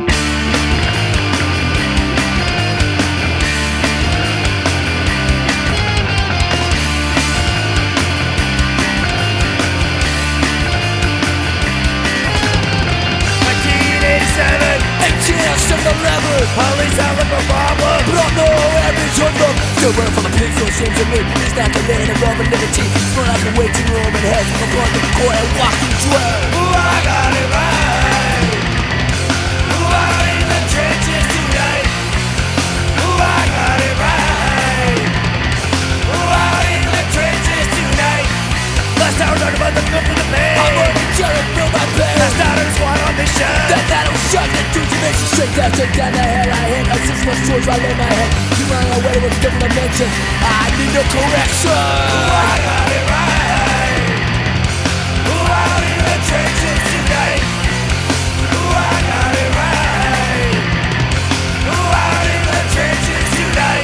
Police have a problem, but I'm no average hoodlum. Still running from the police, so it seems to me it's not the land of love and liberty. Smell like a waiting room in hell. I'm going to the court and walking through. Ooh, I got it right. Ooh, I'm in the trenches tonight. Ooh, I got it right. Ooh, I'm in the trenches tonight. Last time I learned about the good for the pain. I'm on the cherry, feel my pain. Last time I just want on this shit. That was shut, that dude makes you straight down, take down the hell I hit. I'm 6 months towards right in my head. Keep running away with different dimension. I need no correction. Ooh, I got it right. Ooh, out in the trenches tonight. Ooh, I got it right. Ooh, out in the trenches tonight.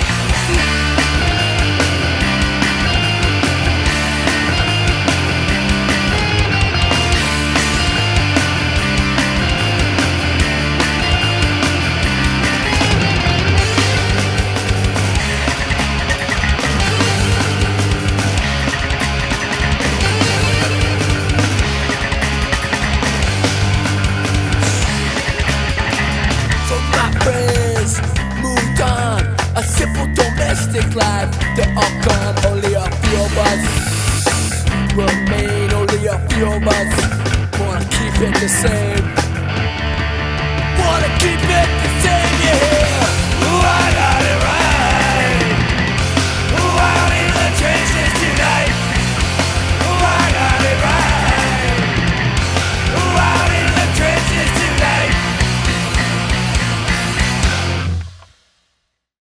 A simple domestic life, they're all gone, only a few of us remain, only a few of us wanna keep it the same.